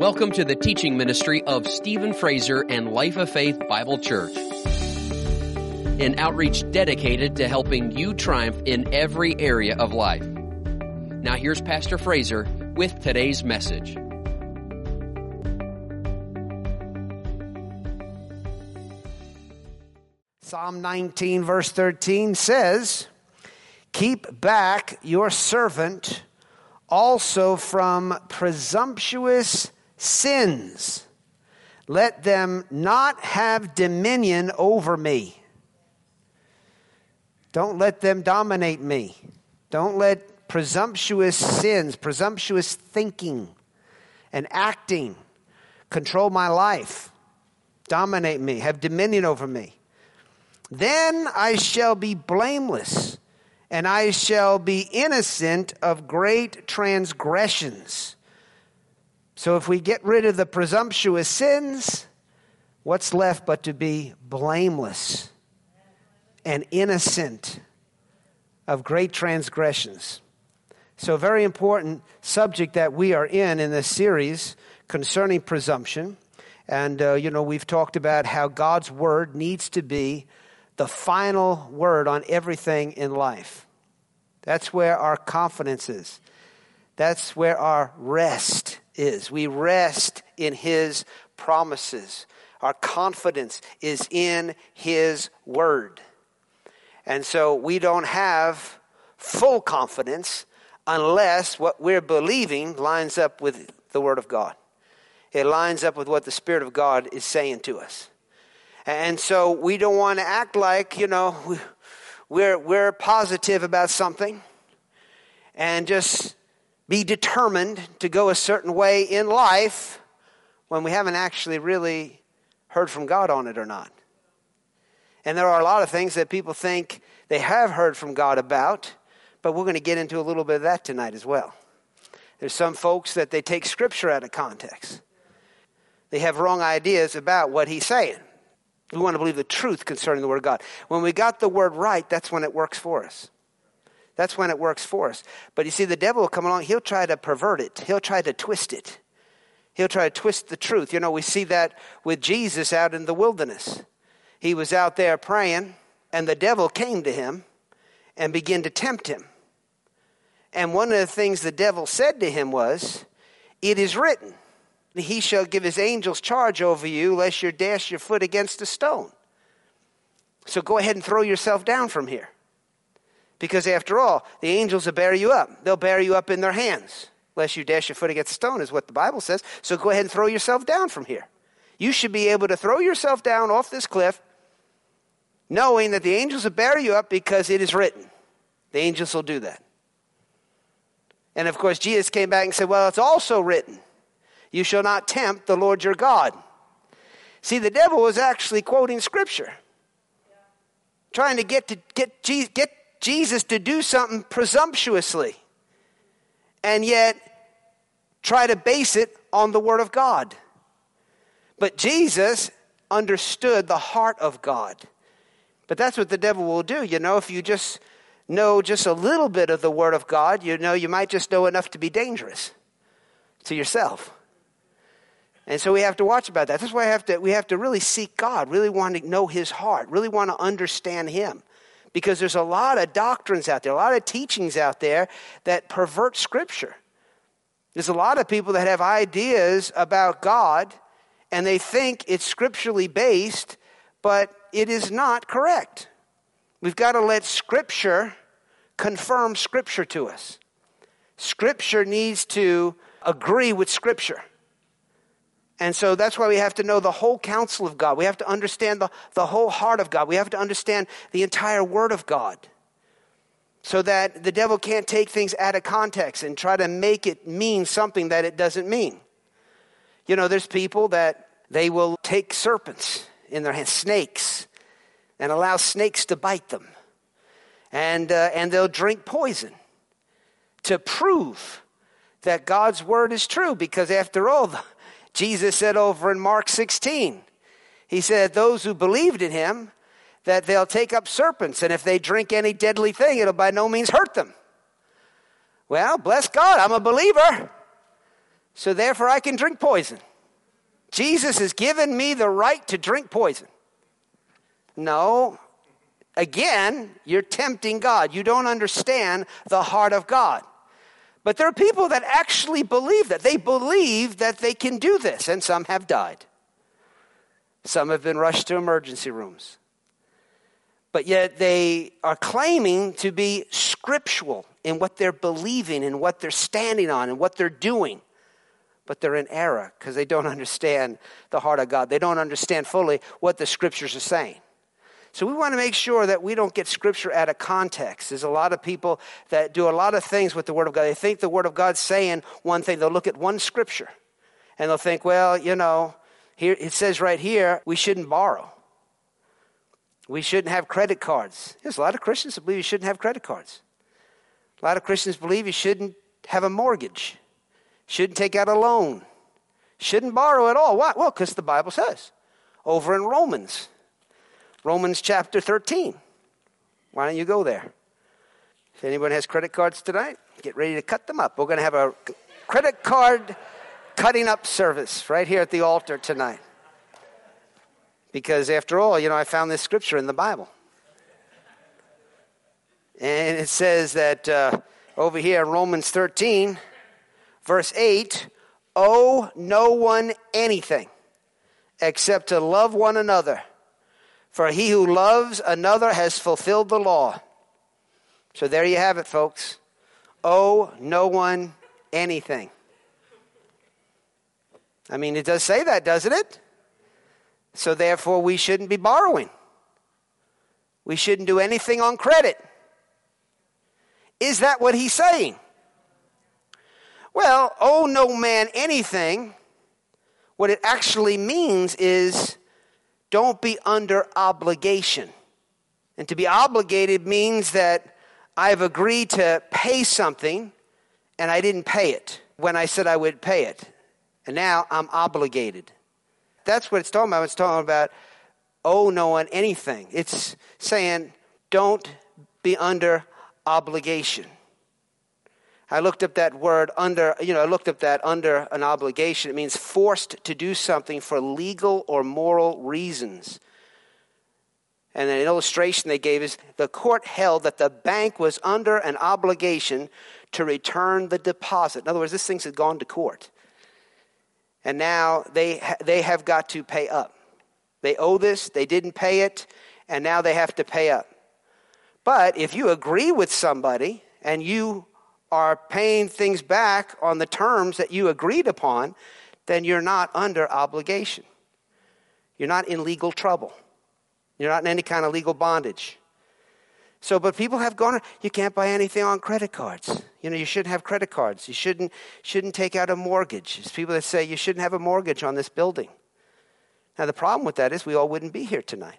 Welcome to the teaching ministry of Stephen Fraser and Life of Faith Bible Church, an outreach dedicated to helping you triumph in every area of life. Now here's Pastor Fraser with today's message. Psalm 19 verse 13 says, "Keep back your servant also from presumptuous sins. Let them not have dominion over me." Don't let them dominate me. Don't let presumptuous sins, presumptuous thinking and acting control my life, dominate me, have dominion over me. Then I shall be blameless, and I shall be innocent of great transgressions. So if we get rid of the presumptuous sins, what's left but to be blameless and innocent of great transgressions? So very important subject that we are in this series concerning presumption. And, we've talked about how God's word needs to be the final word on everything in life. That's where our confidence is. That's where our rest is. We rest in His promises. Our confidence is in His word. And so we don't have full confidence unless what we're believing lines up with the word of God. It lines up with what the Spirit of God is saying to us. And so we don't want to act like, we're positive about something and just be determined to go a certain way in life when we haven't actually really heard from God on it or not. And there are a lot of things that people think they have heard from God about, but we're going to get into a little bit of that tonight as well. There's some folks that they take Scripture out of context. They have wrong ideas about what He's saying. We want to believe the truth concerning the Word of God. When we got the Word right, that's when it works for us. That's when it works for us. But you see, the devil will come along. He'll try to pervert it. He'll try to twist it. He'll try to twist the truth. We see that with Jesus out in the wilderness. He was out there praying, and the devil came to him and began to tempt him. And one of the things the devil said to him was, "It is written, He shall give His angels charge over you, lest you dash your foot against a stone." So go ahead and throw yourself down from here. Because after all, the angels will bear you up. They'll bear you up in their hands, lest you dash your foot against a stone, is what the Bible says. So go ahead and throw yourself down from here. You should be able to throw yourself down off this cliff, knowing that the angels will bear you up because it is written. The angels will do that. And of course, Jesus came back and said, "Well, it's also written, you shall not tempt the Lord your God." See, the devil was actually quoting Scripture, trying to get Jesus to do something presumptuously, and yet try to base it on the Word of God. But Jesus understood the heart of God. But that's what the devil will do. If you just know just a little bit of the Word of God, you might just know enough to be dangerous to yourself. And so we have to watch about that. That's why we have to really seek God, really want to know His heart, really want to understand Him. Because there's a lot of doctrines out there, a lot of teachings out there that pervert Scripture. There's a lot of people that have ideas about God, and they think it's scripturally based, but it is not correct. We've got to let Scripture confirm Scripture to us. Scripture needs to agree with Scripture. And so that's why we have to know the whole counsel of God. We have to understand the whole heart of God. We have to understand the entire Word of God, so that the devil can't take things out of context and try to make it mean something that it doesn't mean. There's people that they will take serpents in their hands, snakes, and allow snakes to bite them. And they'll drink poison to prove that God's Word is true, because after all, Jesus said over in Mark 16, He said, those who believed in Him, that they'll take up serpents, and if they drink any deadly thing, it'll by no means hurt them. Well, bless God, I'm a believer. so therefore I can drink poison. Jesus has given me the right to drink poison. No. Again, you're tempting God. You don't understand the heart of God. But there are people that actually believe that. They believe that they can do this, and some have died. Some have been rushed to emergency rooms. But yet they are claiming to be scriptural in what they're believing and what they're standing on and what they're doing. But they're in error because they don't understand the heart of God. They don't understand fully what the scriptures are saying. So we want to make sure that we don't get scripture out of context. There's a lot of people that do a lot of things with the Word of God. They think the Word of God's saying one thing. They'll look at one scripture and they'll think, well, here it says right here, we shouldn't borrow. We shouldn't have credit cards. There's a lot of Christians that believe you shouldn't have credit cards. A lot of Christians believe you shouldn't have a mortgage. Shouldn't take out a loan. Shouldn't borrow at all. Why? Well, because the Bible says over in Romans chapter 13. Why don't you go there? If anyone has credit cards tonight, get ready to cut them up. We're going to have a credit card cutting up service right here at the altar tonight. Because after all, I found this scripture in the Bible. And it says that over here in Romans 13, verse 8, owe no one anything except to love one another. For he who loves another has fulfilled the law. So there you have it, folks. Owe no one anything. I mean, it does say that, doesn't it? So therefore, we shouldn't be borrowing. We shouldn't do anything on credit. Is that what he's saying? Well, owe no man anything. What it actually means is don't be under obligation. And to be obligated means that I've agreed to pay something and I didn't pay it when I said I would pay it. And now I'm obligated. That's what it's talking about. It's talking about owe no one anything. It's saying don't be under obligation. I looked up that word under an obligation. It means forced to do something for legal or moral reasons. And an illustration they gave is the court held that the bank was under an obligation to return the deposit. In other words, this thing had gone to court. And now they have got to pay up. They owe this, they didn't pay it, and now they have to pay up. But if you agree with somebody and you are paying things back on the terms that you agreed upon, then you're not under obligation. You're not in legal trouble. You're not in any kind of legal bondage. So, but people have gone, you can't buy anything on credit cards. You shouldn't have credit cards. You shouldn't take out a mortgage. There's people that say you shouldn't have a mortgage on this building. Now, the problem with that is we all wouldn't be here tonight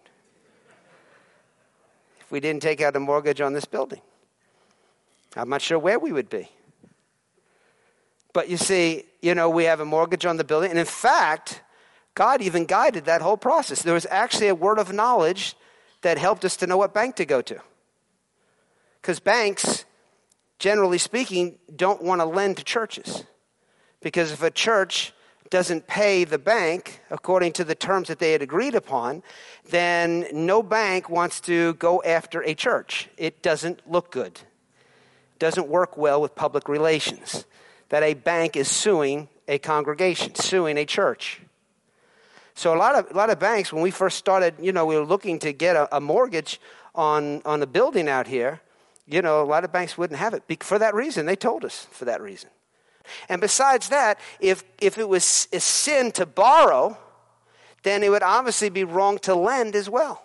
if we didn't take out a mortgage on this building. I'm not sure where we would be. But you see, we have a mortgage on the building. And in fact, God even guided that whole process. There was actually a word of knowledge that helped us to know what bank to go to. Because banks, generally speaking, don't want to lend to churches. Because if a church doesn't pay the bank according to the terms that they had agreed upon, then no bank wants to go after a church. It doesn't look good. Doesn't work well with public relations, that a bank is suing a congregation, suing a church. So a lot of banks, when we first started, we were looking to get a mortgage on a building out here, a lot of banks wouldn't have it for that reason. They told us for that reason. And besides that, if it was a sin to borrow, then it would obviously be wrong to lend as well.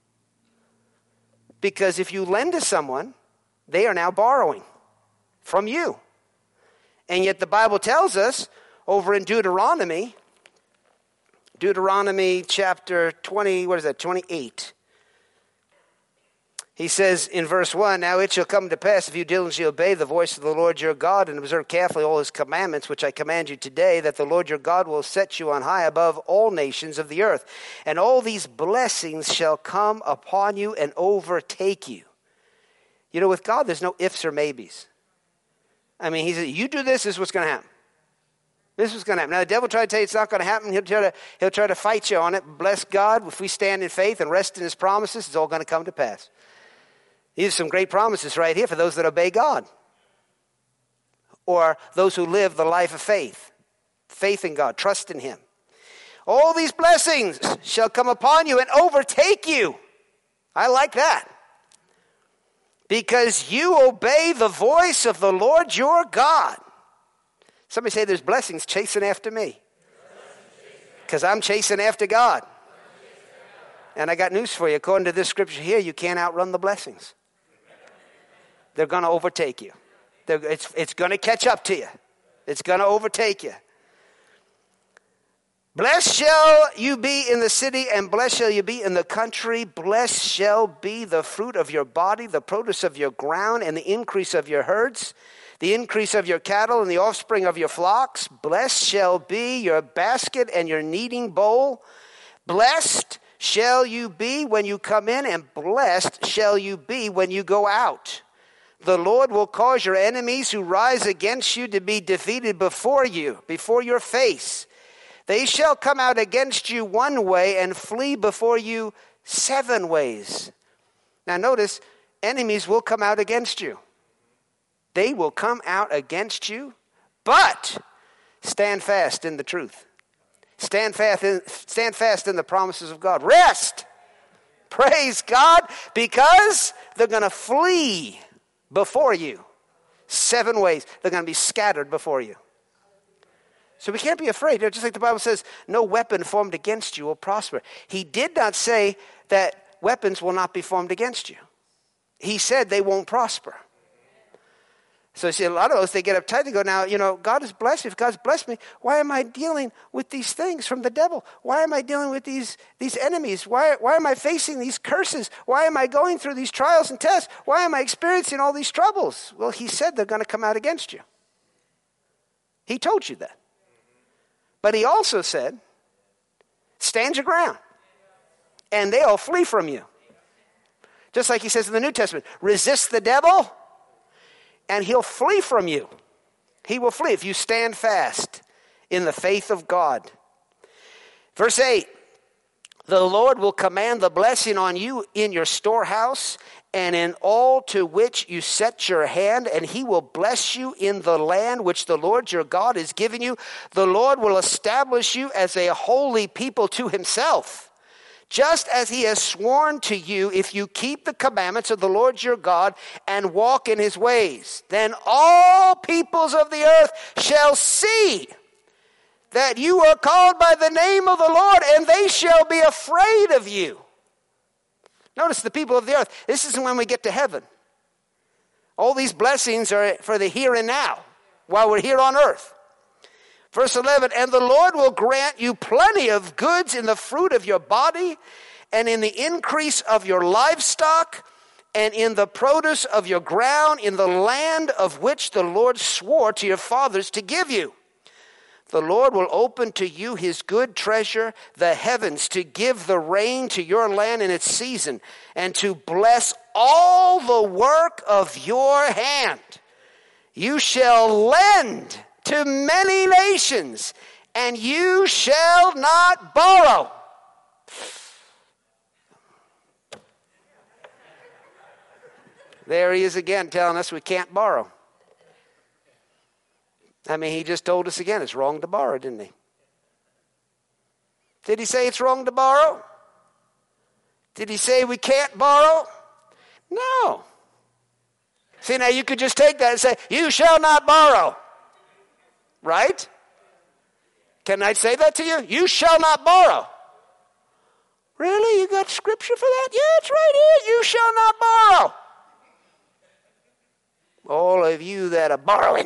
Because if you lend to someone, they are now borrowing from you. And yet the Bible tells us over in Deuteronomy chapter 28. He says in verse 1, now it shall come to pass if you diligently obey the voice of the Lord your God and observe carefully all his commandments, which I command you today, that the Lord your God will set you on high above all nations of the earth. And all these blessings shall come upon you and overtake you. With God, there's no ifs or maybes. I mean, he said, you do this is what's going to happen. This was going to happen. Now, the devil tried to tell you it's not going to happen. He'll try to fight you on it. Bless God. If we stand in faith and rest in his promises, it's all going to come to pass. These are some great promises right here for those that obey God, or those who live the life of faith. Faith in God. Trust in him. All these blessings shall come upon you and overtake you. I like that. Because you obey the voice of the Lord your God. Somebody say there's blessings chasing after me. Because I'm chasing after God. And I got news for you. According to this scripture here, you can't outrun the blessings. They're going to overtake you. It's going to catch up to you. It's going to overtake you. Blessed shall you be in the city, and blessed shall you be in the country. Blessed shall be the fruit of your body, the produce of your ground, and the increase of your herds, the increase of your cattle, and the offspring of your flocks. Blessed shall be your basket and your kneading bowl. Blessed shall you be when you come in, and blessed shall you be when you go out. The Lord will cause your enemies who rise against you to be defeated before you, before your face. They shall come out against you one way and flee before you 7 ways. Now notice, enemies will come out against you. They will come out against you, but stand fast in the truth. Stand fast in the promises of God. Rest. Praise God, because they're going to flee before you 7 ways. They're going to be scattered before you. So we can't be afraid. Just like the Bible says, no weapon formed against you will prosper. He did not say that weapons will not be formed against you. He said they won't prosper. So you see, a lot of us, they get uptight. They go, now, God has blessed me. If God's blessed me, why am I dealing with these things from the devil? Why am I dealing with these enemies? Why am I facing these curses? Why am I going through these trials and tests? Why am I experiencing all these troubles? Well, he said they're going to come out against you. He told you that. But he also said, stand your ground, and they'll flee from you. Just like he says in the New Testament, resist the devil, and he'll flee from you. He will flee if you stand fast in the faith of God. Verse 8, the Lord will command the blessing on you in your storehouse and in all to which you set your hand, and he will bless you in the land which the Lord your God is giving you. The Lord will establish you as a holy people to himself, just as he has sworn to you, if you keep the commandments of the Lord your God and walk in his ways. Then all peoples of the earth shall see that you are called by the name of the Lord, and they shall be afraid of you. Notice the people of the earth. This isn't when we get to heaven. All these blessings are for the here and now, while we're here on earth. Verse 11, and the Lord will grant you plenty of goods in the fruit of your body, and in the increase of your livestock, and in the produce of your ground, in the land of which the Lord swore to your fathers to give you. The Lord will open to you his good treasure, the heavens, to give the rain to your land in its season, and to bless all the work of your hand. You shall lend to many nations, and you shall not borrow. There he is again telling us we can't borrow. I mean, he just told us again it's wrong to borrow, didn't he? Did he say it's wrong to borrow? Did he say we can't borrow? No. See, now you could just take that and say, you shall not borrow. Right? Can I say that to you? You shall not borrow. Really? You got scripture for that? Yeah, it's right here. You shall not borrow. All of you that are borrowing,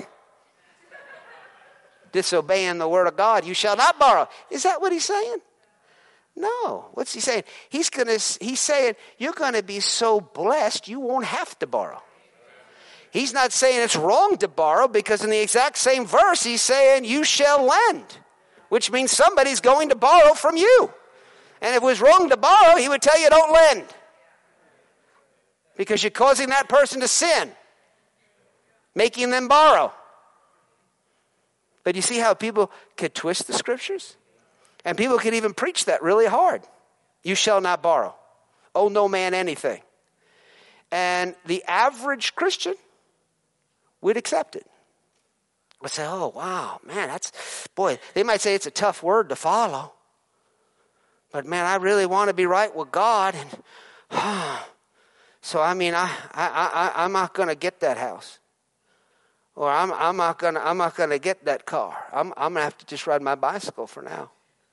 disobeying the word of God, you shall not borrow. Is that what he's saying? No. What's he saying? He's saying you're going to be so blessed you won't have to borrow. He's not saying it's wrong to borrow, because in the exact same verse he's saying you shall lend, which means somebody's going to borrow from you. And if it was wrong to borrow, he would tell you don't lend, because you're causing that person to sin, making them borrow. But you see how people could twist the scriptures? And people could even preach that really hard. You shall not borrow. Owe no man anything. And the average Christian would accept it. Would say, oh, wow, man, they might say it's a tough word to follow. But man, I really want to be right with God. And so, I mean, I'm not going to get that house. Or I'm not gonna get that car. I'm gonna have to just ride my bicycle for now.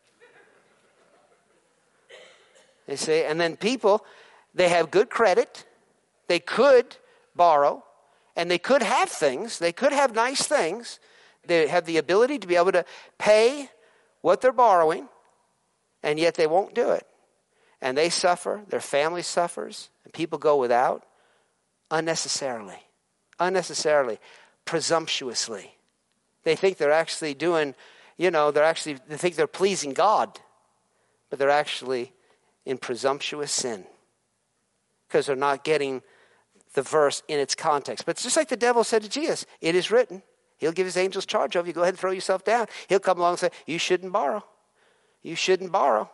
You see, and then people, they have good credit, they could borrow, and they could have things, they could have nice things. They have the ability to be able to pay what they're borrowing, and yet they won't do it. And they suffer, their family suffers, and people go without unnecessarily, presumptuously. They think they're actually doing, they think they're pleasing God, but they're actually in presumptuous sin because they're not getting the verse in its context. But it's just like the devil said to Jesus, it is written, he'll give his angels charge over you. Go ahead and throw yourself down. He'll come along and say, you shouldn't borrow. You shouldn't borrow.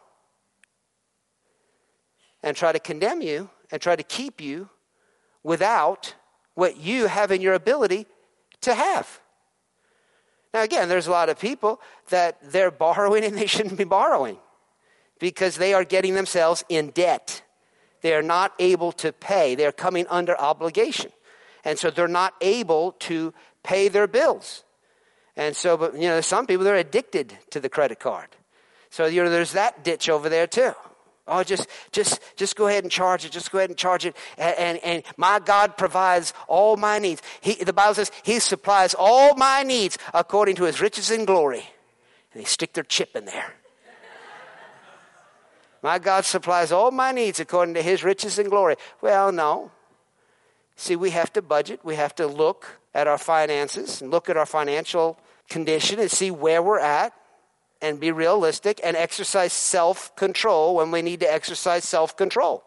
And try to condemn you and try to keep you without what you have in your ability to have. Now again, there's a lot of people that they're borrowing and they shouldn't be borrowing because they are getting themselves in debt. They are not able to pay. They're coming under obligation. And so they're not able to pay their bills. And so, but some people, they're addicted to the credit card. So, there's that ditch over there too. Oh, just go ahead and charge it. Just go ahead and charge it. And my God provides all my needs. The Bible says he supplies all my needs according to his riches and glory. And they stick their chip in there. My God supplies all my needs according to his riches and glory. Well, no. See, we have to budget. We have to look at our finances and look at our financial condition and see where we're at. And be realistic and exercise self-control when we need to exercise self-control.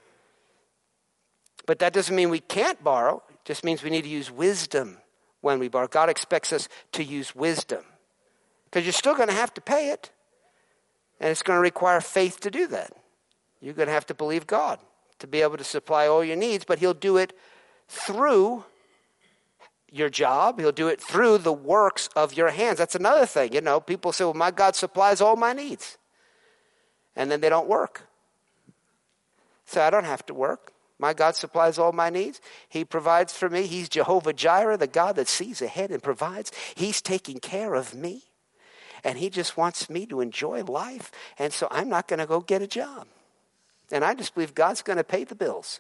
But that doesn't mean we can't borrow. It just means we need to use wisdom when we borrow. God expects us to use wisdom. Because you're still going to have to pay it. And it's going to require faith to do that. You're going to have to believe God to be able to supply all your needs. But he'll do it through your job. He'll do it through the works of your hands. That's another thing. People say, well, my God supplies all my needs. And then they don't work. So I don't have to work. My God supplies all my needs. He provides for me. He's Jehovah Jireh, the God that sees ahead and provides. He's taking care of me. And he just wants me to enjoy life. And so I'm not going to go get a job. And I just believe God's going to pay the bills.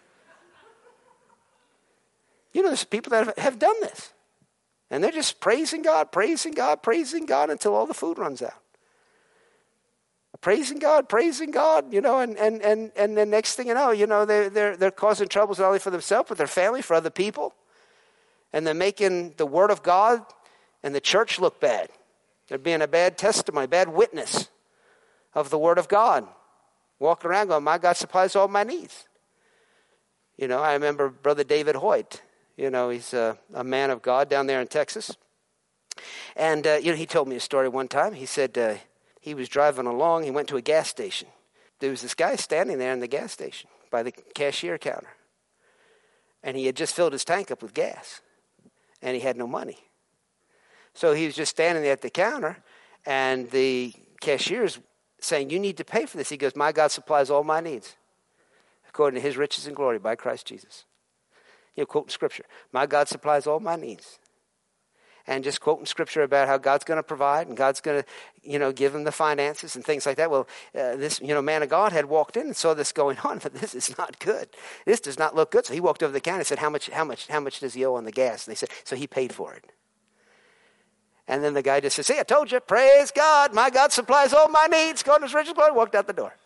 There's people that have done this. And they're just praising God until all the food runs out. Praising God, and the next thing you know, they're causing troubles not only for themselves, but their family, for other people. And they're making the word of God and the church look bad. They're being a bad testimony, bad witness of the word of God. Walking around going, my God supplies all my needs. I remember Brother David Hoyt. He's a man of God down there in Texas. And, he told me a story one time. He said he was driving along. He went to a gas station. There was this guy standing there in the gas station by the cashier counter. And he had just filled his tank up with gas. And he had no money. So he was just standing there at the counter. And the cashier's saying, you need to pay for this. He goes, my God supplies all my needs according to his riches and glory by Christ Jesus. Quoting scripture. My God supplies all my needs. And just quoting scripture about how God's going to provide and God's going to, give him the finances and things like that. Well, this, man of God had walked in and saw this going on, but this is not good. This does not look good. So he walked over to the counter and said, how much does he owe on the gas? And they said, so he paid for it. And then the guy just said, see, I told you, praise God. My God supplies all my needs. Go to his riches, glory, walked out the door.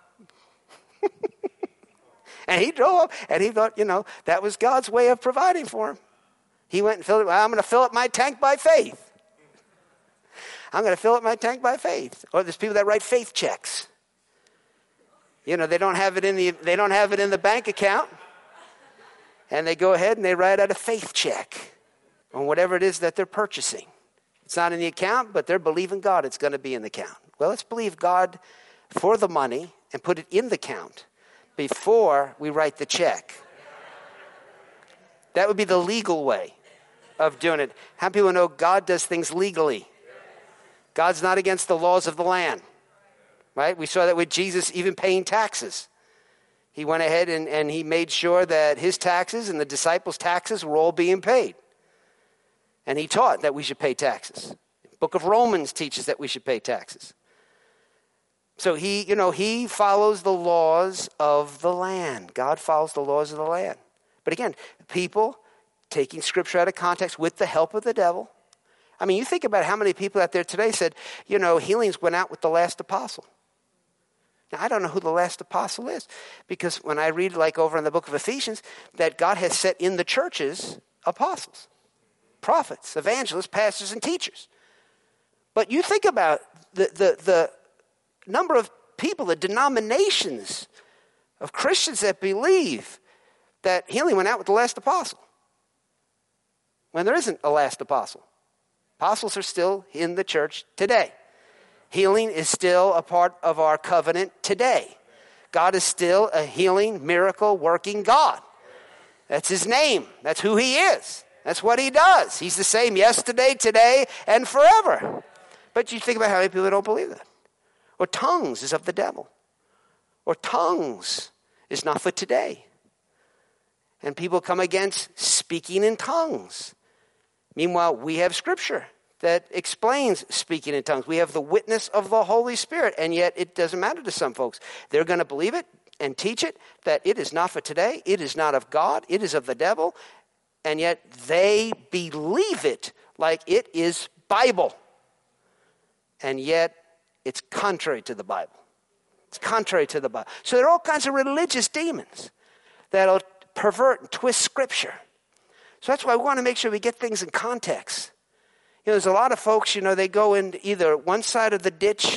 And he drove up, and he thought, that was God's way of providing for him. He went and filled it. Well, I'm going to fill up my tank by faith. I'm going to fill up my tank by faith. Or there's people that write faith checks. They don't have it in the bank account, and they go ahead and they write out a faith check on whatever it is that they're purchasing. It's not in the account, but they're believing God it's going to be in the account. Well, let's believe God for the money and put it in the account before we write the check. That would be the legal way of doing it. How many people know God does things legally? God's not against the laws of the land, right? We saw that with Jesus even paying taxes. He went ahead and he made sure that his taxes and the disciples' taxes were all being paid. And he taught that we should pay taxes. The book of Romans teaches that we should pay taxes. So he follows the laws of the land. God follows the laws of the land. But again, people taking scripture out of context with the help of the devil. I mean, you think about how many people out there today said, healings went out with the last apostle. Now, I don't know who the last apostle is, because when I read, like over in the book of Ephesians, that God has set in the churches apostles, prophets, evangelists, pastors, and teachers. But you think about the number of people, the denominations of Christians that believe that healing went out with the last apostle, when there isn't a last apostle. Apostles are still in the church today. Healing is still a part of our covenant today. God is still a healing, miracle working God. That's his name. That's who he is. That's what he does. He's the same yesterday, today, and forever. But you think about how many people don't believe that. Or tongues is of the devil. Or tongues is not for today. And people come against speaking in tongues. Meanwhile, we have scripture that explains speaking in tongues. We have the witness of the Holy Spirit, and yet it doesn't matter to some folks. They're going to believe it and teach it, that it is not for today, it is not of God, it is of the devil, and yet they believe it like it is Bible. And yet it's contrary to the Bible. It's contrary to the Bible. So there are all kinds of religious demons that'll pervert and twist scripture. So that's why we want to make sure we get things in context. There's a lot of folks, they go in either one side of the ditch,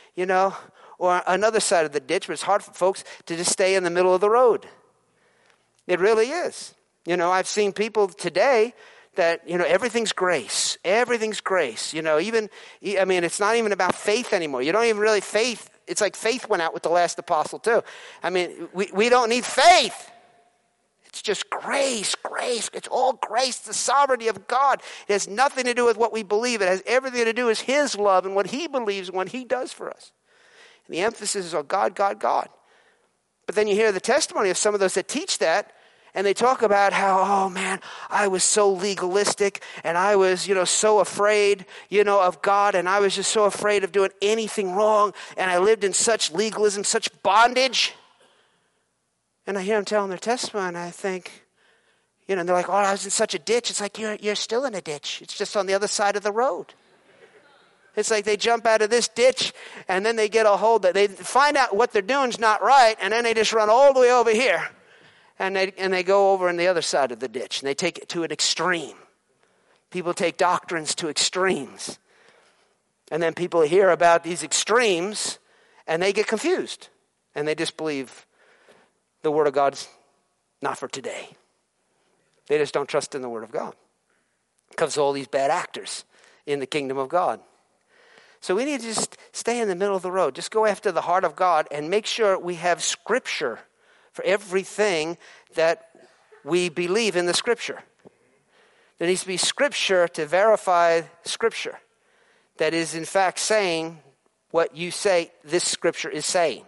or another side of the ditch, but it's hard for folks to just stay in the middle of the road. It really is. I've seen people today that, everything's grace. Everything's grace. It's not even about faith anymore. You don't even really faith. It's like faith went out with the last apostle too. We don't need faith. It's just grace. It's all grace, the sovereignty of God. It has nothing to do with what we believe. It has everything to do with his love and what he believes and what he does for us. And the emphasis is on God, God, God. But then you hear the testimony of some of those that teach that, and they talk about how, I was so legalistic, and I was, so afraid, of God, and I was just so afraid of doing anything wrong, and I lived in such legalism, such bondage. And I hear them telling their testimony, and I think, and they're like, I was in such a ditch. It's like, you're still in a ditch. It's just on the other side of the road. It's like they jump out of this ditch, and then they get a hold that they find out what they're doing is not right, and then they just run all the way over here, and they go over on the other side of the ditch, and they take it to an extreme. People take doctrines to extremes. And then people hear about these extremes, and they get confused, and they just believe the Word of God's not for today. They just don't trust in the Word of God because of all these bad actors in the kingdom of God. So we need to just stay in the middle of the road. Just go after the heart of God and make sure we have scripture for everything that we believe in the scripture. There needs to be scripture to verify scripture that is in fact saying what you say this scripture is saying.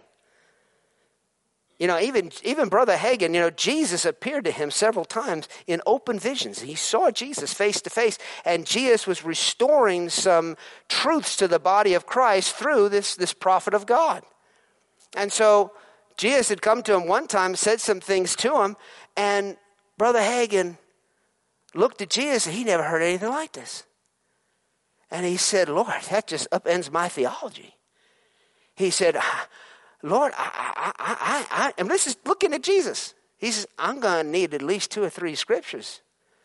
Even Brother Hagin, Jesus appeared to him several times in open visions. He saw Jesus face to face, and Jesus was restoring some truths to the body of Christ through this prophet of God. And so Jesus had come to him one time, said some things to him, and Brother Hagin looked at Jesus, and he never heard anything like this. And he said, Lord, that just upends my theology. He said, Lord, and this is looking at Jesus. He says, I'm going to need at least 2 or 3 scriptures,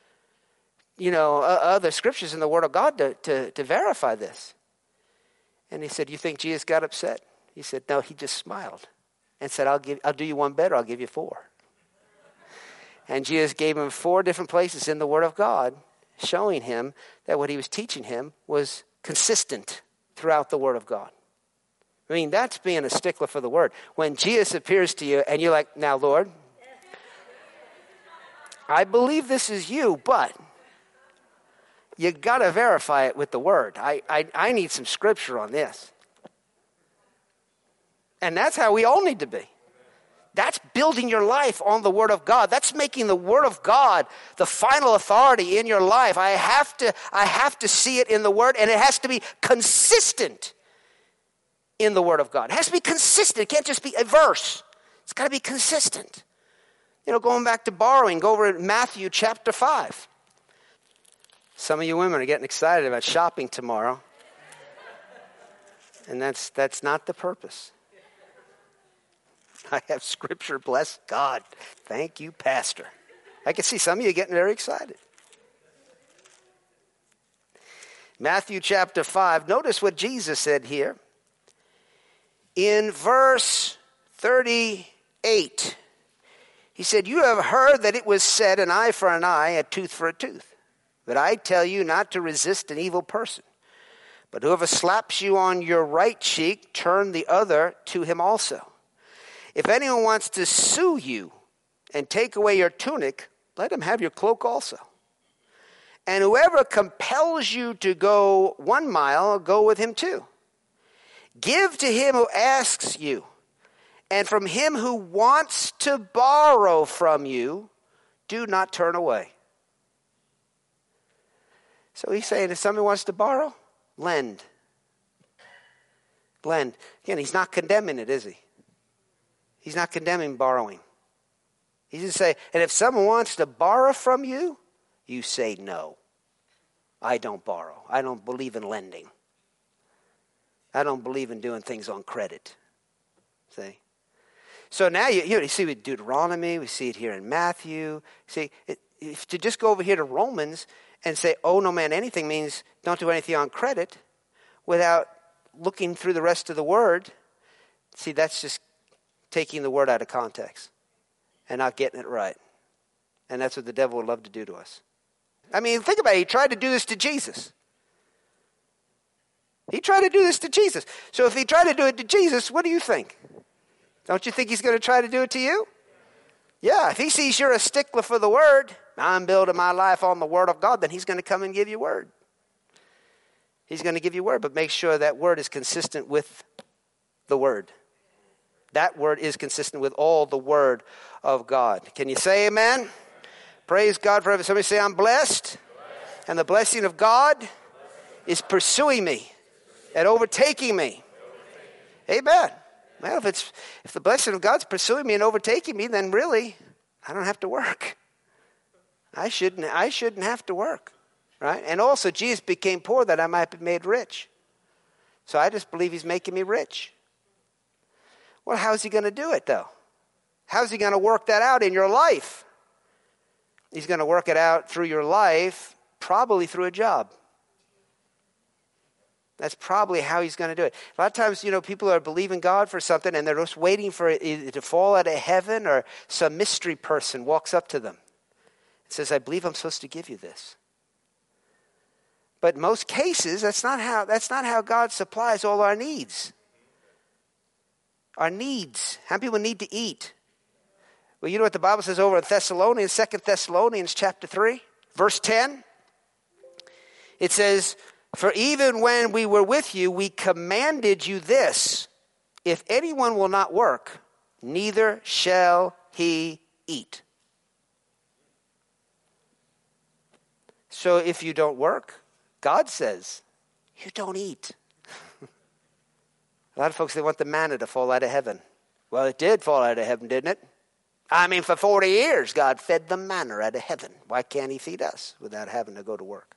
other scriptures in the Word of God to verify this. And he said, you think Jesus got upset? He said, no, he just smiled and said, I'll do you one better. I'll give you 4. And Jesus gave him 4 different places in the Word of God showing him that what he was teaching him was consistent throughout the Word of God. I mean, that's being a stickler for the Word. When Jesus appears to you and you're like, now, Lord, I believe this is you, but you got to verify it with the Word. I need some scripture on this. And that's how we all need to be. That's building your life on the Word of God. That's making the Word of God the final authority in your life. I have to see it in the Word, and it has to be consistent in the Word of God. It has to be consistent. It can't just be a verse. It's got to be consistent. You know, going back to borrowing, go over to Matthew chapter 5. Some of you women are getting excited about shopping tomorrow. And that's not the purpose. I have scripture, bless God. Thank you, Pastor. I can see some of you getting very excited. Matthew chapter 5. Notice what Jesus said here. In verse 38, he said, you have heard that it was said, an eye for an eye, a tooth for a tooth. But I tell you not to resist an evil person. But whoever slaps you on your right cheek, turn the other to him also. If anyone wants to sue you and take away your tunic, let him have your cloak also. And whoever compels you to go 1 mile, go with him 2. Give to him who asks you, and from him who wants to borrow from you, do not turn away. So he's saying if somebody wants to borrow, lend. Lend. Again, he's not condemning it, is he? He's not condemning borrowing. He's just saying, and if someone wants to borrow from you, you say no. I don't borrow. I don't believe in lending. I don't believe in doing things on credit. See? So now you see with Deuteronomy, we see it here in Matthew. See, to just go over here to Romans and say, oh, no man, anything means don't do anything on credit without looking through the rest of the word. See, that's just taking the word out of context and not getting it right. And that's what the devil would love to do to us. I mean, think about it. He tried to do this to Jesus. He tried to do this to Jesus. So if he tried to do it to Jesus, what do you think? Don't you think he's going to try to do it to you? Yeah, if he sees you're a stickler for the word, I'm building my life on the word of God, then he's going to come and give you word. He's going to give you word, but make sure that word is consistent with the word. That word is consistent with all the word of God. Can you say amen? Praise God forever. Somebody say, I'm blessed. And the blessing of God is pursuing me and overtaking me. Amen. Well, if the blessing of God's pursuing me and overtaking me, then really, I don't have to work. I shouldn't have to work. Right? And also, Jesus became poor that I might be made rich. So I just believe he's making me rich. Well, how's he going to do it, though? How's he going to work that out in your life? He's going to work it out through your life, probably through a job. That's probably how he's going to do it. A lot of times, people are believing God for something, and they're just waiting for it to fall out of heaven, or some mystery person walks up to them and says, I believe I'm supposed to give you this. But in most cases, that's not how God supplies all our needs. Our needs. How many people need to eat? Well, you know what the Bible says over in Thessalonians, 2 Thessalonians chapter 3, verse 10? It says, for even when we were with you, we commanded you this, if anyone will not work, neither shall he eat. So if you don't work, God says, you don't eat. A lot of folks, they want the manna to fall out of heaven. Well, it did fall out of heaven, didn't it? I mean, for 40 years, God fed the manna out of heaven. Why can't he feed us without having to go to work?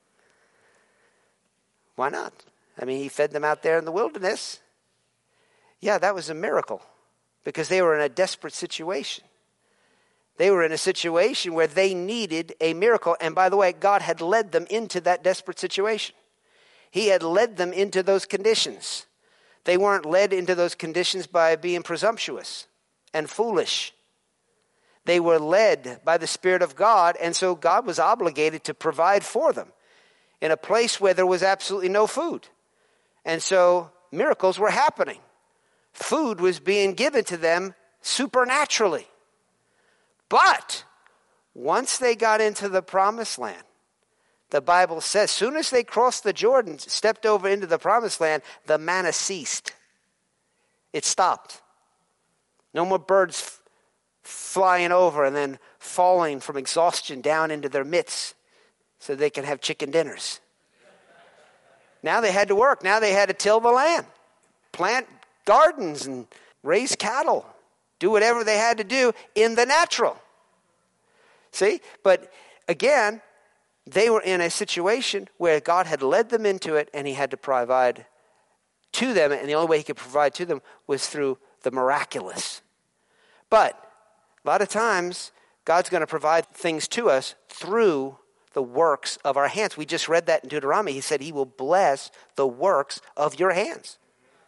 Why not? I mean, he fed them out there in the wilderness. Yeah, that was a miracle because they were in a desperate situation. They were in a situation where they needed a miracle. And by the way, God had led them into that desperate situation. He had led them into those conditions. They weren't led into those conditions by being presumptuous and foolish. They were led by the Spirit of God, and so God was obligated to provide for them in a place where there was absolutely no food. And so miracles were happening. Food was being given to them supernaturally. But once they got into the promised land, the Bible says, as soon as they crossed the Jordan, stepped over into the promised land, the manna ceased. It stopped. No more birds flying over and then falling from exhaustion down into their midst so they can have chicken dinners. Now they had to work. Now they had to till the land, plant gardens and raise cattle, do whatever they had to do in the natural. See? But again, they were in a situation where God had led them into it and he had to provide to them, and the only way he could provide to them was through the miraculous. But a lot of times, God's going to provide things to us through the works of our hands. We just read that in Deuteronomy. He said he will bless the works of your hands.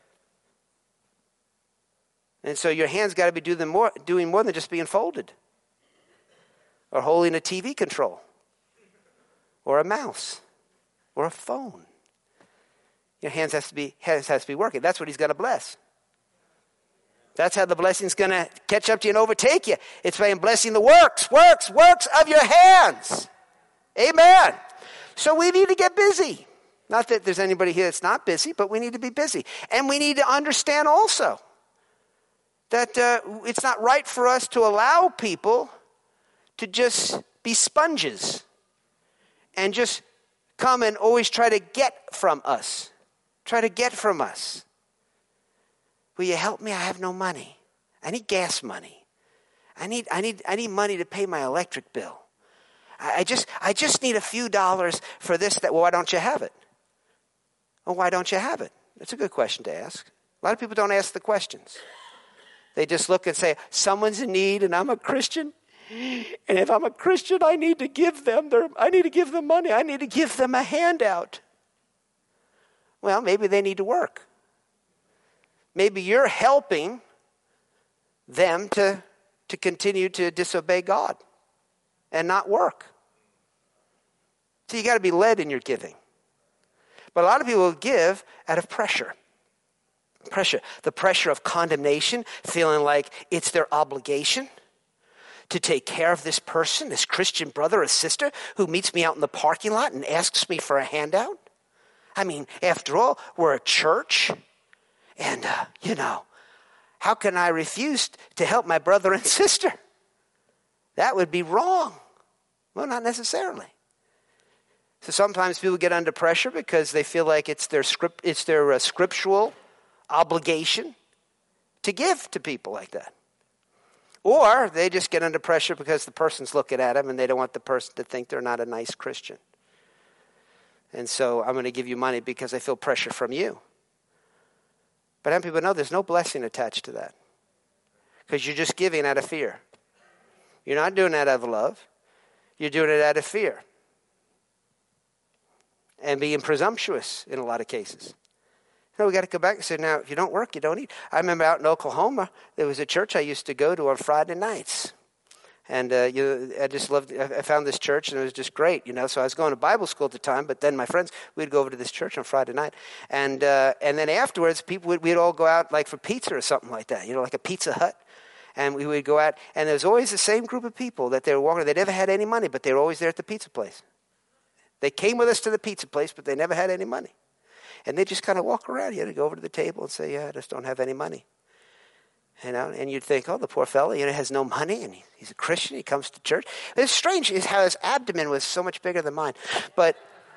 And so your hands got to be doing more than just being folded or holding a TV control or a mouse or a phone. Your hands has to be working. That's what he's going to bless. That's how the blessing's going to catch up to you and overtake you. It's by blessing the works of your hands. Amen. So we need to get busy. Not that there's anybody here that's not busy, but we need to be busy. And we need to understand also that it's not right for us to allow people to just be sponges and just come and always try to get from us. Try to get from us. Will you help me? I have no money. I need gas money. I need money to pay my electric bill. I just need a few dollars for this, that. Well, why don't you have it? Well, why don't you have it? That's a good question to ask. A lot of people don't ask the questions. They just look and say, someone's in need and I'm a Christian. And if I'm a Christian, I need to give them money. I need to give them a handout. Well, maybe they need to work. Maybe you're helping them to continue to disobey God and not work. So you got to be led in your giving. But a lot of people give out of pressure. The pressure of condemnation, feeling like it's their obligation to take care of this person, this Christian brother or sister who meets me out in the parking lot and asks me for a handout. I mean, after all, we're a church. And, how can I refuse to help my brother and sister? That would be wrong. Well, not necessarily. So sometimes people get under pressure because they feel like it's their scriptural obligation to give to people like that. Or they just get under pressure because the person's looking at them and they don't want the person to think they're not a nice Christian. And so I'm going to give you money because I feel pressure from you. But how many people know there's no blessing attached to that? Because you're just giving out of fear. You're not doing that out of love. You're doing it out of fear. And being presumptuous in a lot of cases. We got to go back and say, now, if you don't work, you don't eat. I remember out in Oklahoma, there was a church I used to go to on Friday nights. And I found this church, and it was just great, So I was going to Bible school at the time, but then my friends, we'd go over to this church on Friday night. And then afterwards, we'd all go out like for pizza or something like that, like a Pizza Hut. And we would go out, and there was always the same group of people that they were walking. They never had any money, but they were always there at the pizza place. They came with us to the pizza place, but they never had any money. And they just kind of walk around. You had to go over to the table and say, I just don't have any money. And you'd think, the poor fella, has no money, and he's a Christian, he comes to church. It's strange how his abdomen was so much bigger than mine. But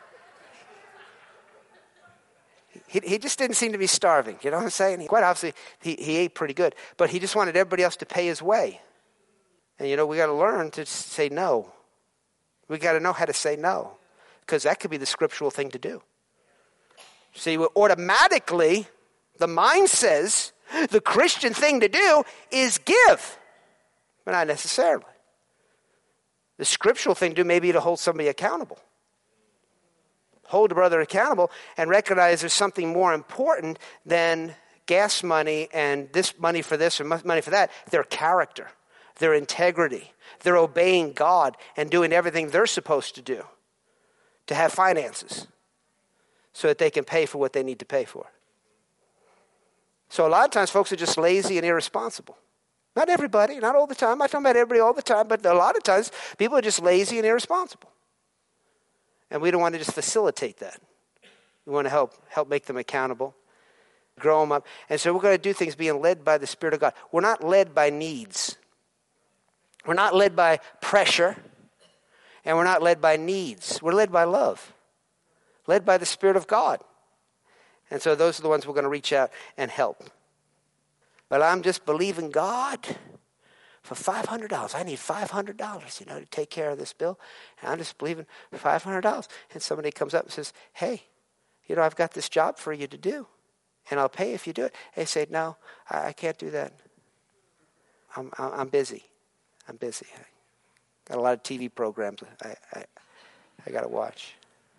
he just didn't seem to be starving, you know what I'm saying? Quite obviously, he ate pretty good. But he just wanted everybody else to pay his way. And, we got to learn to say no. We got to know how to say no. Because that could be the scriptural thing to do. See, automatically, the mind says the Christian thing to do is give. But not necessarily. The scriptural thing to do may be to hold somebody accountable. Hold a brother accountable and recognize there's something more important than gas money and this money for this or money for that. Their character, their integrity. They're obeying God and doing everything they're supposed to do to have finances so that they can pay for what they need to pay for. So a lot of times folks are just lazy and irresponsible. Not everybody, not all the time. I'm not talking about everybody all the time, but a lot of times people are just lazy and irresponsible. And we don't want to just facilitate that. We want to help make them accountable, grow them up. And so we're going to do things being led by the Spirit of God. We're not led by needs. We're not led by pressure. And we're not led by needs. We're led by love. Led by the Spirit of God. And so those are the ones we're going to reach out and help. But I'm just believing God for $500. I need $500, to take care of this bill. And I'm just believing for $500. And somebody comes up and says, hey, I've got this job for you to do. And I'll pay if you do it. They say, no, I can't do that. I'm busy. I'm busy. I got a lot of TV programs I got to watch.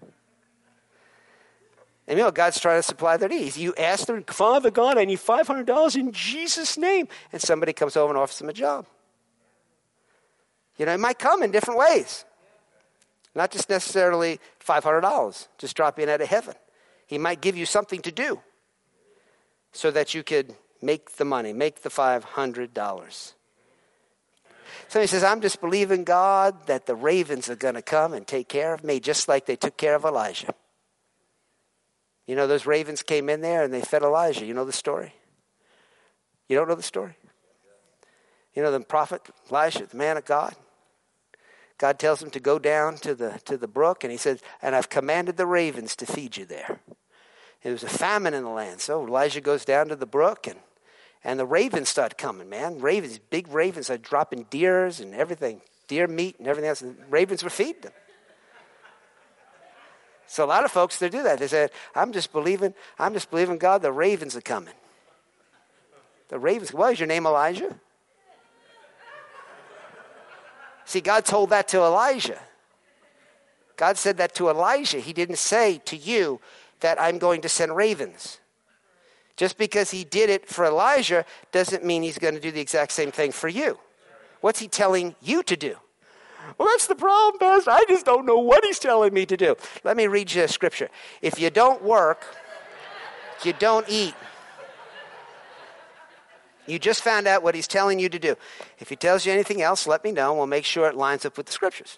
And God's trying to supply their needs. You ask them, Father God, I need $500 in Jesus' name. And somebody comes over and offers them a job. It might come in different ways. Not just necessarily $500, just drop in out of heaven. He might give you something to do so that you could make the money, make the $500. Somebody says, I'm just believing God that the ravens are going to come and take care of me just like they took care of Elijah. Those ravens came in there and they fed Elijah. You know the story? You don't know the story? The prophet Elijah, the man of God. God tells him to go down to the brook, and he says, and I've commanded the ravens to feed you there. There was a famine in the land. So Elijah goes down to the brook, and the ravens start coming, man. Ravens, big ravens are dropping deers and everything, deer meat and everything else. And the ravens were feeding them. So a lot of folks, they do that. They say, I'm just believing God, the ravens are coming. The ravens, well, is your name Elijah? See, God told that to Elijah. God said that to Elijah. He didn't say to you that I'm going to send ravens. Just because he did it for Elijah doesn't mean he's going to do the exact same thing for you. What's he telling you to do? Well, that's the problem, Pastor. I just don't know what he's telling me to do. Let me read you a scripture. If you don't work, you don't eat. You just found out what he's telling you to do. If he tells you anything else, let me know. We'll make sure it lines up with the scriptures.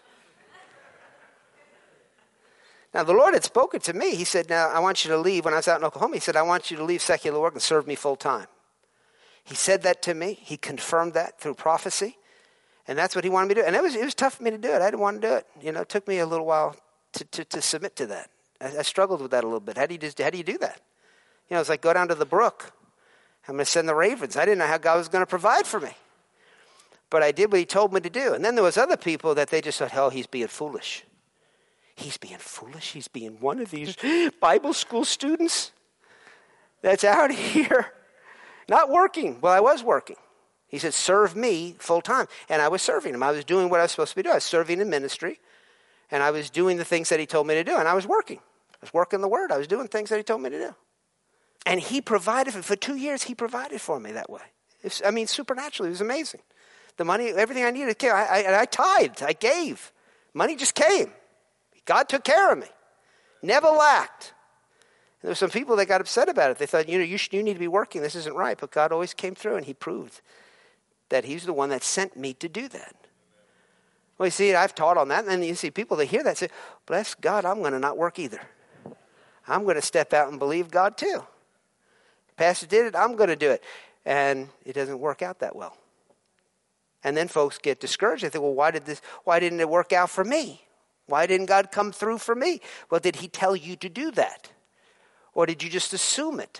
Now, the Lord had spoken to me. He said, now, I want you to leave. When I was out in Oklahoma, he said, I want you to leave secular work and serve me full time. He said that to me. He confirmed that through prophecy. And that's what he wanted me to do. And it was tough for me to do it. I didn't want to do it. It took me a little while to submit to that. I struggled with that a little bit. How do you do that? It's like go down to the brook. I'm going to send the ravens. I didn't know how God was going to provide for me. But I did what he told me to do. And then there was other people that they just thought, oh, he's being foolish. He's being foolish. He's being one of these Bible school students that's out here not working. Well, I was working. He said, serve me full time. And I was serving him. I was doing what I was supposed to be doing. I was serving in ministry. And I was doing the things that he told me to do. And I was working. I was working the word. I was doing things that he told me to do. And he provided for 2 years. He provided for me that way. Supernaturally. It was amazing. The money, everything I needed came. I tithed. I gave. Money just came. God took care of me. Never lacked. And there were some people that got upset about it. They thought, you need to be working. This isn't right. But God always came through, and he proved that he's the one that sent me to do that. Well, you see, I've taught on that. And then you see people that hear that say, bless God, I'm going to not work either. I'm going to step out and believe God too. Pastor did it, I'm going to do it. And it doesn't work out that well. And then folks get discouraged. They think, well, why didn't it work out for me? Why didn't God come through for me? Well, did he tell you to do that? Or did you just assume it?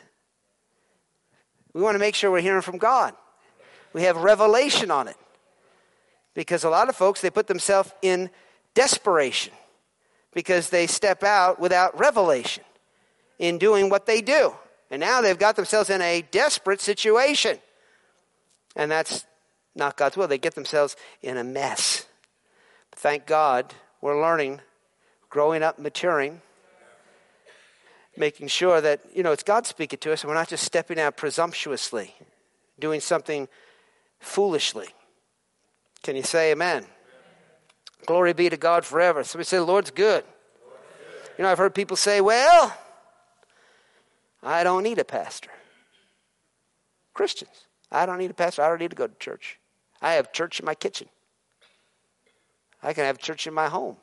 We want to make sure we're hearing from God. We have revelation on it. Because a lot of folks, they put themselves in desperation because they step out without revelation in doing what they do. And now they've got themselves in a desperate situation. And that's not God's will. They get themselves in a mess. But thank God we're learning, growing up, maturing, making sure that, it's God speaking to us and we're not just stepping out presumptuously, doing something foolishly. Can you say amen? Glory be to God forever. So we say, the Lord's good. You know, I've heard people say, well, I don't need a pastor. Christians, I don't need a pastor. I don't need to go to church. I have church in my kitchen. I can have church in my home.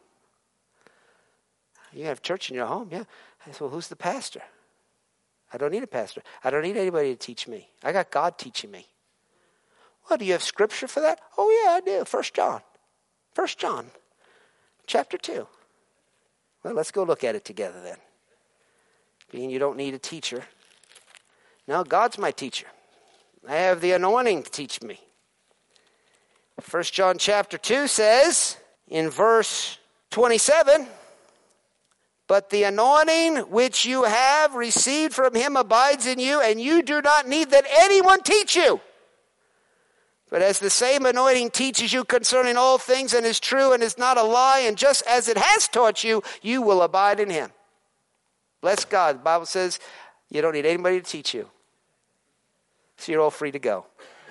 You have church in your home? Yeah. I said, well, who's the pastor? I don't need a pastor. I don't need anybody to teach me. I got God teaching me. Well, do you have scripture for that? Oh, yeah, I do. 1 John. 1 John chapter 2. Well, let's go look at it together then. Being you don't need a teacher. No, God's my teacher. I have the anointing to teach me. 1 John chapter 2 says in verse 27, but the anointing which you have received from him abides in you, and you do not need that anyone teach you. But as the same anointing teaches you concerning all things and is true and is not a lie, and just as it has taught you, you will abide in him. Bless God. The Bible says you don't need anybody to teach you. So you're all free to go.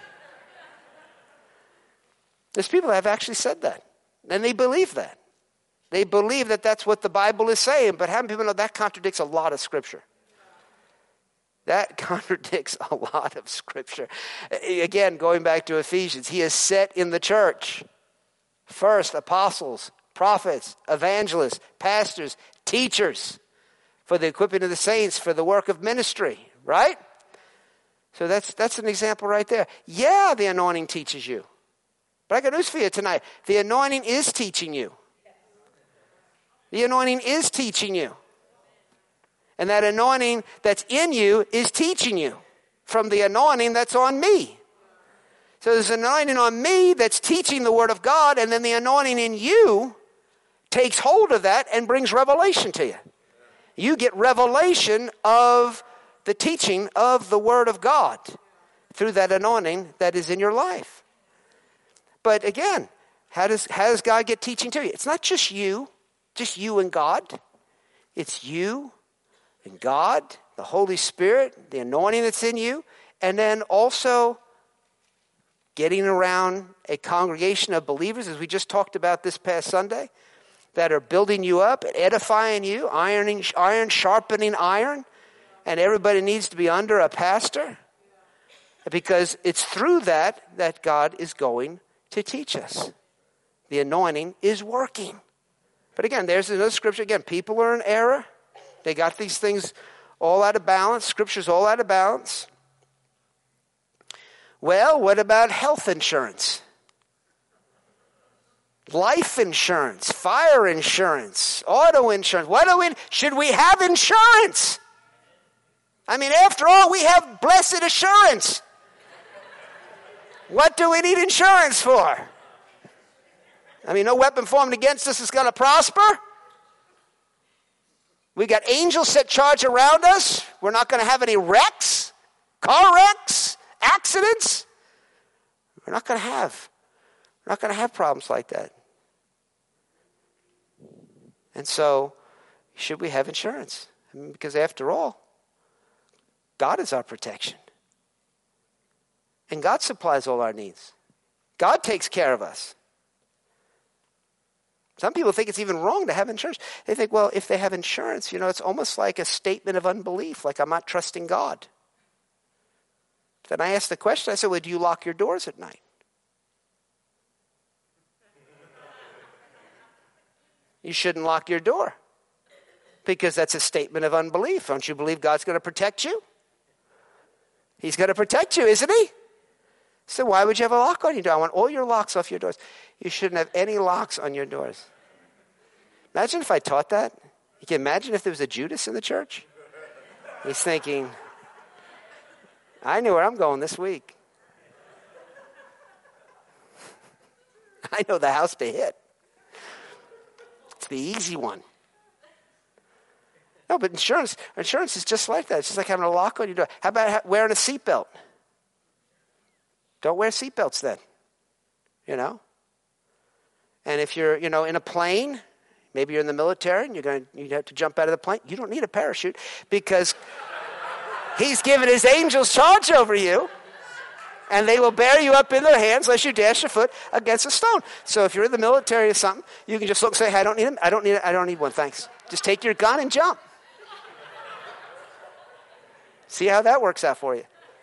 There's people that have actually said that. And they believe that. They believe that that's what the Bible is saying. But how many people know that contradicts a lot of Scripture? That contradicts a lot of Scripture. Again, going back to Ephesians, he has set in the church first apostles, prophets, evangelists, pastors, teachers for the equipping of the saints, for the work of ministry, right? So that's an example right there. Yeah, the anointing teaches you. But I got news for you tonight. The anointing is teaching you. The anointing is teaching you. And that anointing that's in you is teaching you from the anointing that's on me. So there's an anointing on me that's teaching the Word of God, and then the anointing in you takes hold of that and brings revelation to you. You get revelation of the teaching of the Word of God through that anointing that is in your life. But again, how does God get teaching to you? It's not just you and God. It's you and God, the Holy Spirit, the anointing that's in you, and then also getting around a congregation of believers, as we just talked about this past Sunday, that are building you up, edifying you, iron sharpening iron, and everybody needs to be under a pastor, because it's through that God is going to teach us. The anointing is working. But again, there's another scripture. Again, people are in error. They got these things all out of balance. Scripture's all out of balance. Well, what about health insurance? Life insurance, fire insurance, auto insurance. Should we have insurance? I mean, after all, we have blessed assurance. What do we need insurance for? I mean, no weapon formed against us is going to prosper. We got angels set charge around us. We're not going to have any wrecks, car wrecks, accidents. We're not going to have problems like that. And so, should we have insurance? I mean, because after all, God is our protection. And God supplies all our needs. God takes care of us. Some people think it's even wrong to have insurance. They think, well, if they have insurance, it's almost like a statement of unbelief, like I'm not trusting God. Then I asked the question, I said, well, do you lock your doors at night? You shouldn't lock your door, because that's a statement of unbelief. Don't you believe God's going to protect you? He's going to protect you, isn't he? So why would you have a lock on your door? I want all your locks off your doors. You shouldn't have any locks on your doors. Imagine if I taught that. You can imagine if there was a Judas in the church. He's thinking, I knew where I'm going this week. I know the house to hit. It's the easy one. No, but insurance is just like that. It's just like having a lock on your door. How about wearing a seatbelt? Don't wear seatbelts then, And if you're, in a plane, maybe you're in the military and you have to jump out of the plane. You don't need a parachute, because he's given his angels charge over you. And they will bear you up in their hands lest you dash your foot against a stone. So if you're in the military or something, you can just look and say, hey, I don't need him. I don't need one, thanks. Just take your gun and jump. See how that works out for you.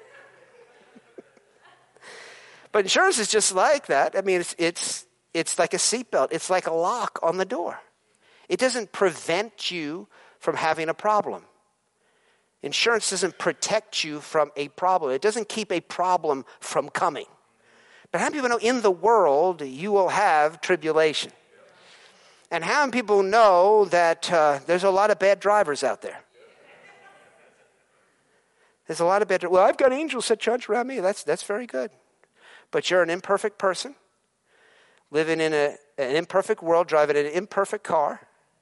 But insurance is just like that. I mean, it's like a seatbelt. It's like a lock on the door. It doesn't prevent you from having a problem. Insurance doesn't protect you from a problem. It doesn't keep a problem from coming. But how many people know in the world you will have tribulation? And how many people know that there's a lot of bad drivers out there? There's a lot of bad drivers. Well, I've got angels set charge around me. That's very good. But you're an imperfect person, living in an imperfect world, driving an imperfect car,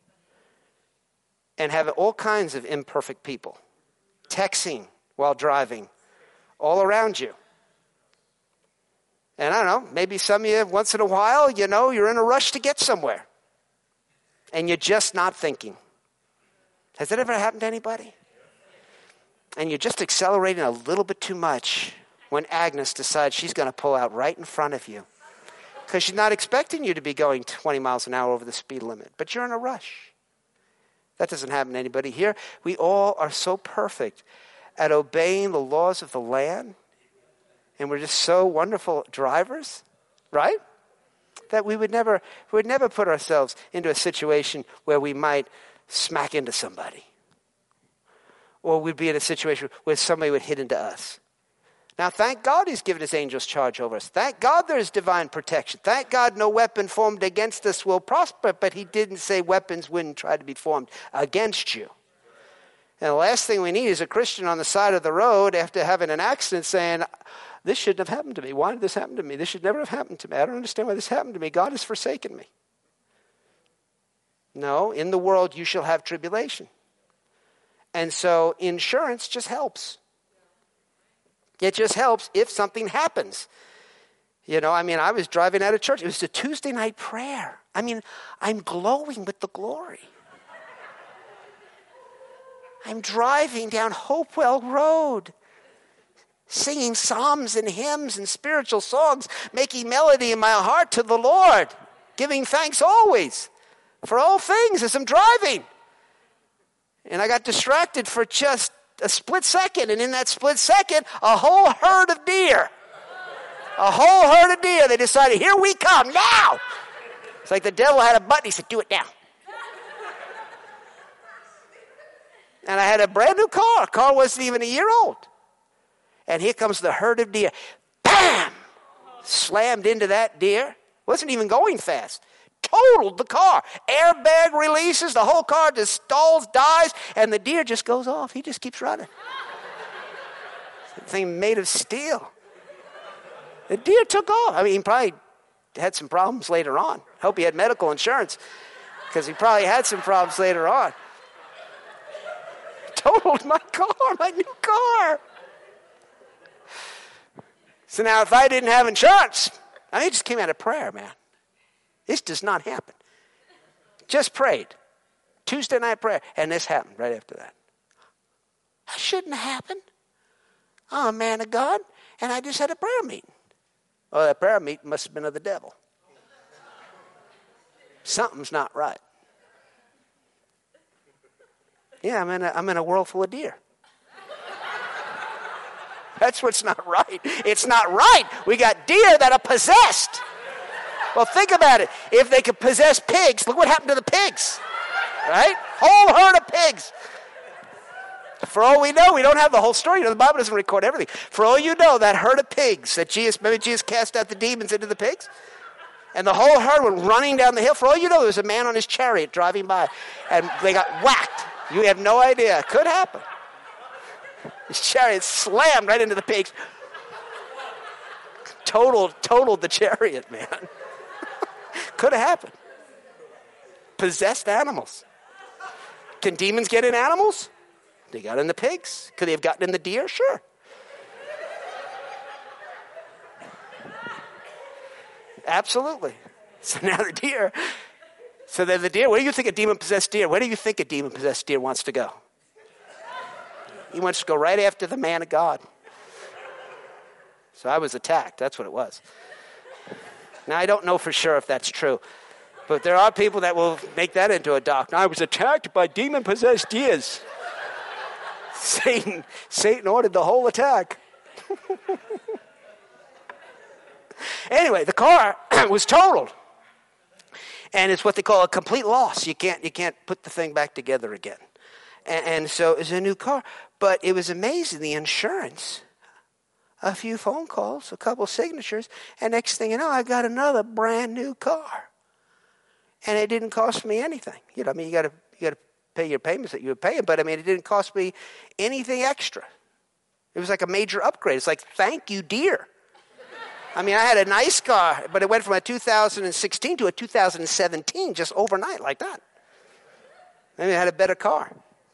and having all kinds of imperfect people texting while driving all around you. And I don't know, maybe some of you, once in a while, you're in a rush to get somewhere. And you're just not thinking. Has that ever happened to anybody? And you're just accelerating a little bit too much when Agnes decides she's going to pull out right in front of you. Because she's not expecting you to be going 20 miles an hour over the speed limit. But you're in a rush. That doesn't happen to anybody here. We all are so perfect at obeying the laws of the land. And we're just so wonderful drivers, right? That we would never put ourselves into a situation where we might smack into somebody. Or we'd be in a situation where somebody would hit into us. Now, thank God he's given his angels charge over us. Thank God there's divine protection. Thank God no weapon formed against us will prosper, but he didn't say weapons wouldn't try to be formed against you. And the last thing we need is a Christian on the side of the road after having an accident saying, this shouldn't have happened to me. Why did this happen to me? This should never have happened to me. I don't understand why this happened to me. God has forsaken me. No, in the world you shall have tribulation. And so insurance just helps. It just helps if something happens. I was driving out of church. It was a Tuesday night prayer. I'm glowing with the glory. I'm driving down Hopewell Road, singing psalms and hymns and spiritual songs, making melody in my heart to the Lord, giving thanks always for all things as I'm driving. And I got distracted for just a split second, and in that split second, a whole herd of deer. They decided, here we come, now! It's like the devil had a button, he said, do it now. And I had a brand new car. Car wasn't even a year old. And here comes the herd of deer. Bam! Slammed into that deer. Wasn't even going fast. Totaled the car. Airbag releases, the whole car just stalls, dies, and the deer just goes off. He just keeps running. Thing made of steel. The deer took off. He probably had some problems later on. Hope he had medical insurance, because he probably had some problems later on. Totaled my car, my new car. So now if I didn't have insurance, it just came out of prayer, man. This does not happen. Just prayed. Tuesday night prayer. And this happened right after that. That shouldn't have happened. I'm a man of God, and I just had a prayer meeting. Oh, that prayer meeting must have been of the devil. Something's not right. Yeah, I'm in a world full of deer. That's what's not right. It's not right. We got deer that are possessed. Well, think about it. If they could possess pigs, look what happened to the pigs. Right? Whole herd of pigs. For all we know, we don't have the whole story. The Bible doesn't record everything. For all you know, that herd of pigs that remember Jesus cast out the demons into the pigs? And the whole herd went running down the hill. For all you know, there was a man on his chariot driving by. And they got whacked. You have no idea. It could happen. His chariot slammed right into the pigs. Totaled the chariot, man. Could have happened. Possessed animals. Can demons get in animals? They got in the pigs. Could they have gotten in the deer? Sure. Absolutely. So now the deer. So then the deer, where do you think a demon-possessed deer, where do you think a demon-possessed deer wants to go? He wants to go right after the man of God. So I was attacked. That's what it was. Now, I don't know for sure if that's true. But there are people that will make that into a doctrine. I was attacked by demon-possessed deers. Satan ordered the whole attack. Anyway, the car was totaled. And it's what they call a complete loss. You can't put the thing back together again. And so it was a new car. But it was amazing, the insurance. A few phone calls, a couple signatures, and next thing you know, I got another brand new car. And it didn't cost me anything. You got to pay your payments that you were paying, but it didn't cost me anything extra. It was like a major upgrade. It's like, thank you, dear. I had a nice car, but it went from a 2016 to a 2017 just overnight like that. I had a better car.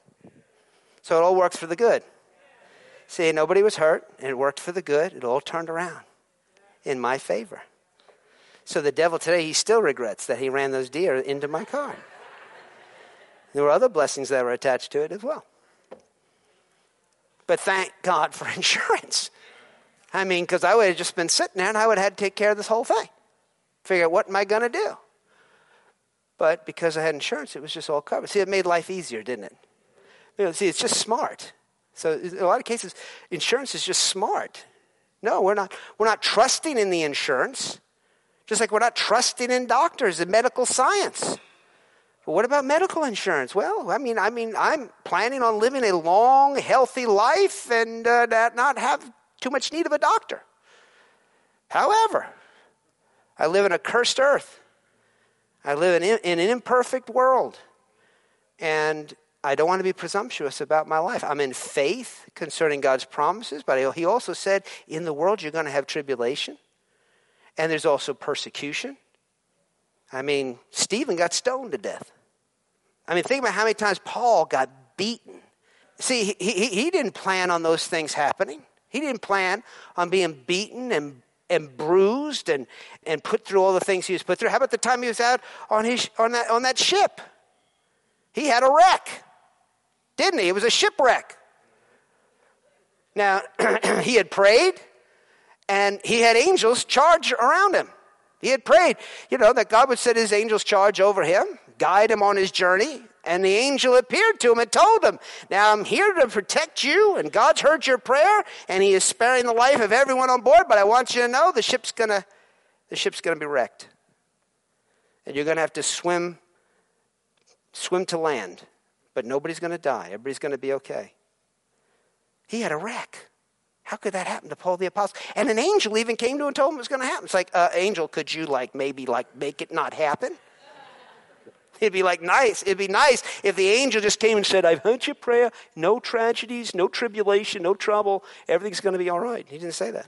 So it all works for the good. See, nobody was hurt, and it worked for the good. It all turned around in my favor. So the devil today, he still regrets that he ran those deer into my car. There were other blessings that were attached to it as well. But thank God for insurance. Because I would have just been sitting there and I would have had to take care of this whole thing. Figure out what am I going to do? But because I had insurance, it was just all covered. See, it made life easier, didn't it? See, it's just smart. So in a lot of cases, insurance is just smart. No, we're not trusting in the insurance. Just like we're not trusting in doctors and medical science. But what about medical insurance? Well, I'm planning on living a long, healthy life and not have too much need of a doctor. However, I live in a cursed earth. I live in an imperfect world. And I don't want to be presumptuous about my life. I'm in faith concerning God's promises, but he also said, in the world you're going to have tribulation. And there's also persecution. Stephen got stoned to death. Think about how many times Paul got beaten. See, he didn't plan on those things happening. He didn't plan on being beaten and bruised and put through all the things he was put through. How about the time he was out on that ship? He had a wreck, didn't he? It was a shipwreck. Now, he had prayed, and he had angels charge around him. He had prayed, that God would set his angels charge over him, guide him on his journey. And the angel appeared to him and told him, now I'm here to protect you, and God's heard your prayer, and he is sparing the life of everyone on board, but I want you to know the ship's gonna be wrecked. And you're going to have to swim to land. But nobody's going to die. Everybody's going to be okay. He had a wreck. How could that happen to Paul the Apostle? And an angel even came to him and told him it was going to happen. It's like, angel, could you maybe make it not happen? It'd be nice. It'd be nice if the angel just came and said, I've heard your prayer. No tragedies, no tribulation, no trouble. Everything's going to be all right. He didn't say that.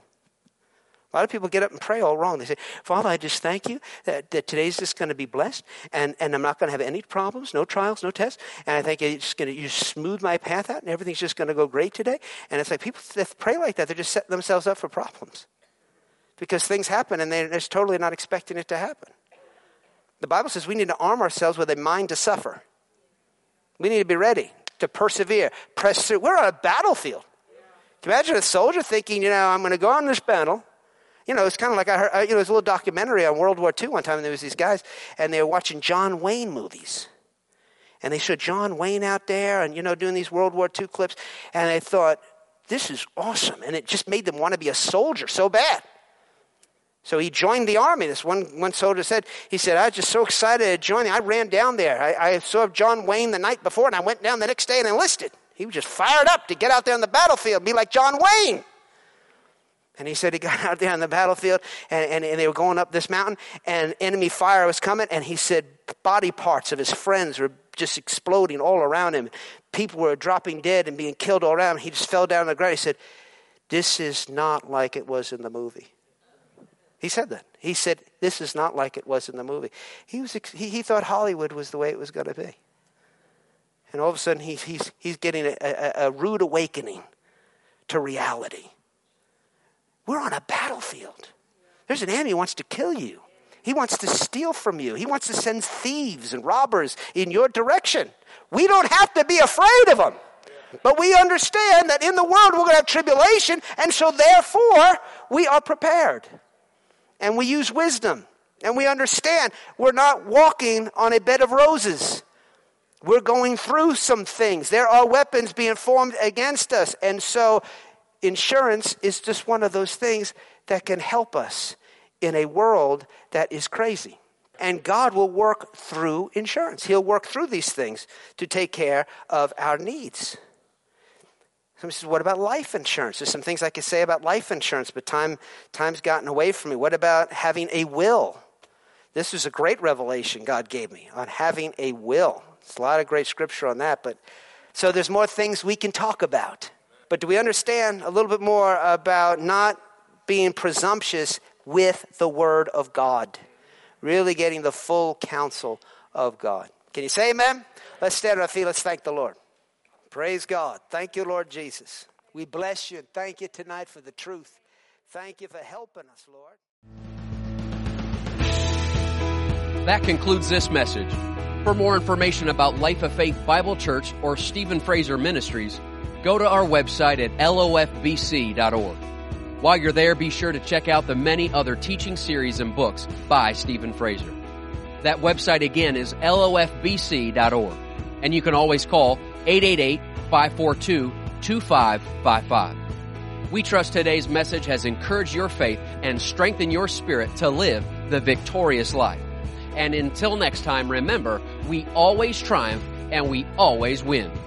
A lot of people get up and pray all wrong. They say, Father, I just thank you that today's just going to be blessed, and I'm not going to have any problems, no trials, no tests, and I think you smooth my path out, and everything's just going to go great today. And it's like people that pray like that, they're just setting themselves up for problems because things happen, and they're just totally not expecting it to happen. The Bible says we need to arm ourselves with a mind to suffer. We need to be ready to persevere, press through. We're on a battlefield. Can you imagine a soldier thinking, I'm going to go on this battle. It's kind of like I heard, there was a little documentary on World War II one time, and there was these guys, and they were watching John Wayne movies. And they showed John Wayne out there and, doing these World War II clips. And they thought, this is awesome. And it just made them want to be a soldier so bad. So he joined the army. This one soldier said, I was just so excited to join. I ran down there. I saw John Wayne the night before, and I went down the next day and enlisted. He was just fired up to get out there on the battlefield and be like John Wayne. And he said he got out there on the battlefield, and they were going up this mountain, and enemy fire was coming, and he said body parts of his friends were just exploding all around him. People were dropping dead and being killed all around him. He just fell down on the ground. He said, this is not like it was in the movie. He said that. He said, this is not like it was in the movie. He thought Hollywood was the way it was going to be. And all of a sudden, he's getting a rude awakening to reality. We're on a battlefield. There's an enemy who wants to kill you. He wants to steal from you. He wants to send thieves and robbers in your direction. We don't have to be afraid of them. But we understand that in the world we're going to have tribulation, and so therefore we are prepared. And we use wisdom. And we understand we're not walking on a bed of roses. We're going through some things. There are weapons being formed against us. And so insurance is just one of those things that can help us in a world that is crazy. And God will work through insurance. He'll work through these things to take care of our needs. Somebody says, what about life insurance? There's some things I could say about life insurance, but time's gotten away from me. What about having a will? This was a great revelation God gave me on having a will. There's a lot of great scripture on that. But so there's more things we can talk about. But do we understand a little bit more about not being presumptuous with the word of God? Really getting the full counsel of God. Can you say amen? Let's stand on our feet. Let's thank the Lord. Praise God. Thank you, Lord Jesus. We bless you and thank you tonight for the truth. Thank you for helping us, Lord. That concludes this message. For more information about Life of Faith Bible Church or Stephen Fraser Ministries, go to our website at lofbc.org. While you're there, be sure to check out the many other teaching series and books by Stephen Fraser. That website again is lofbc.org. And you can always call 888-542-2555. We trust today's message has encouraged your faith and strengthened your spirit to live the victorious life. And until next time, remember, we always triumph and we always win.